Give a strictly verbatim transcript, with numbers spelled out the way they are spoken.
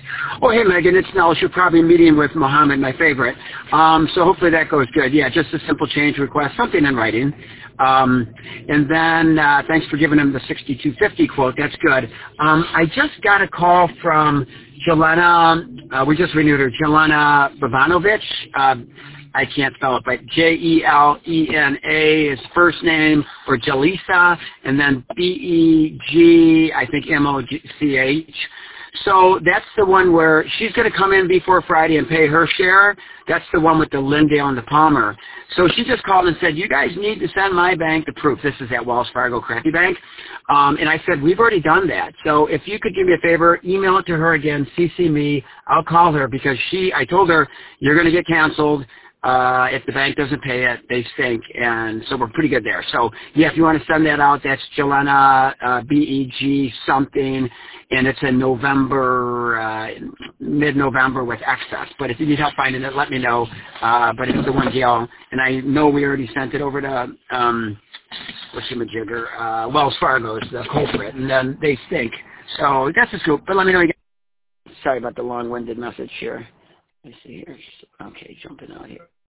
Oh, hey, Megan, it's Nels. You're probably meeting with Mohammed, my favorite. Um, so hopefully that goes good. Yeah, just a simple change request, something in writing. Um, and then uh, thanks for giving him the sixty-two fifty quote. That's good. Um, I just got a call from Jelena. Uh, we just renewed her, Jelena Bovanovic. Uh, I can't spell it, but J E L E N A is first name, or Jelisa, and then B E G, I think M O C H. So that's the one where she's going to come in before Friday and pay her share. That's the one with the Lindale and the Palmer. So she just called and said, you guys need to send my bank the proof. This is at Wells Fargo Crappy Bank. Um, and I said, we've already done that. So if you could do me a favor, email it to her again, C C me. I'll call her because she, I told her, you're going to get canceled. Uh, if the bank doesn't pay it, they stink, and so we're pretty good there. So, yeah, if you want to send that out, that's Jelena, uh, B E G something, and it's in November, uh, mid-November with excess. But if you need help finding it, let me know. Uh, but it's the one deal, and I know we already sent it over to, um, what's your majigger, uh, Wells Fargo is the culprit, and then they stink. So that's the scoop, but let me know again. Sorry about the long-winded message here. Let's see here. Okay, jumping out here.